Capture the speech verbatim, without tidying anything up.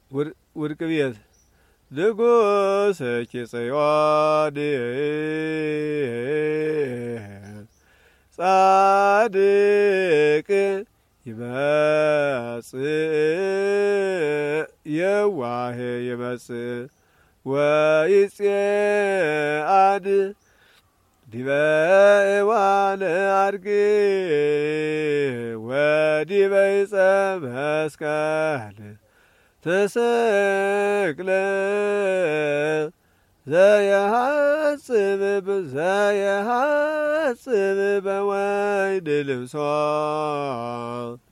ውድቅ ቤት ንጉሥ ኪጽዮን ጻድቅ ይመጽእ የዋህ ይመጽእ ወይጼአድ ዲበ እዋነ አድግ ወዲበ ዕፀ መስቀል ተሰቅለ ዘየሐጽብ ዘየሐጽብ በወይን ልብሶ